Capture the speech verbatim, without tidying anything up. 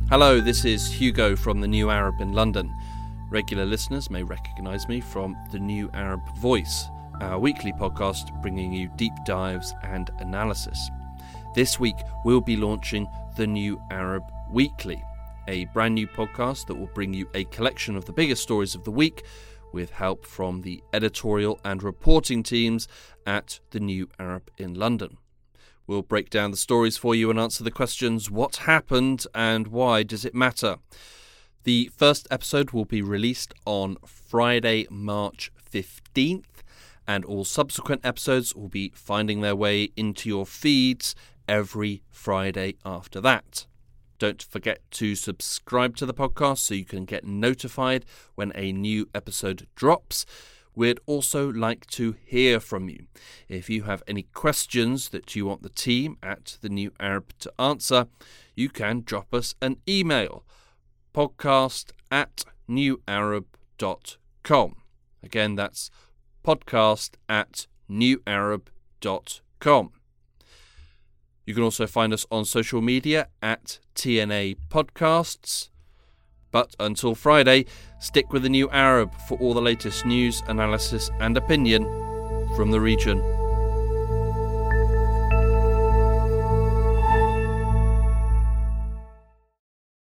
Hello, this is Hugo from The New Arab in London. Regular listeners may recognise me from The New Arab Voice, our weekly podcast bringing you deep dives and analysis. This week we'll be launching The New Arab Weekly, a brand new podcast that will bring you a collection of the biggest stories of the week with help from the editorial and reporting teams at The New Arab in London. We'll break down the stories for you and answer the questions, what happened and why does it matter? The first episode will be released on Friday, March fifteenth, and all subsequent episodes will be finding their way into your feeds every Friday after that. Don't forget to subscribe to the podcast so you can get notified when a new episode drops. We'd also like to hear from you. If you have any questions that you want the team at The New Arab to answer, you can drop us an email, podcast at newarab dot com. Again, that's podcast at newarab dot com. You can also find us on social media at T N A Podcasts. But until Friday, stick with The New Arab for all the latest news, analysis and opinion from the region.